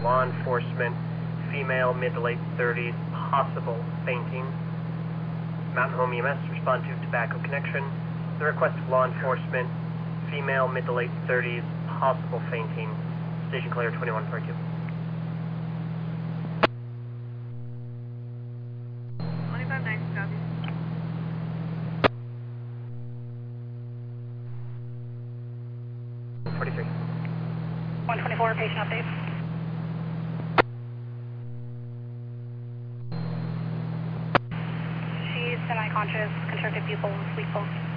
Law enforcement, female, mid to late 30s, possible fainting. Mountain Home EMS, respond to tobacco connection. The request of law enforcement, female, mid to late 30s, possible fainting. Station clear 2142. 2590, copy. Forty-three. 124, patient update. She's semi-conscious, constricted pupils, weak pulse.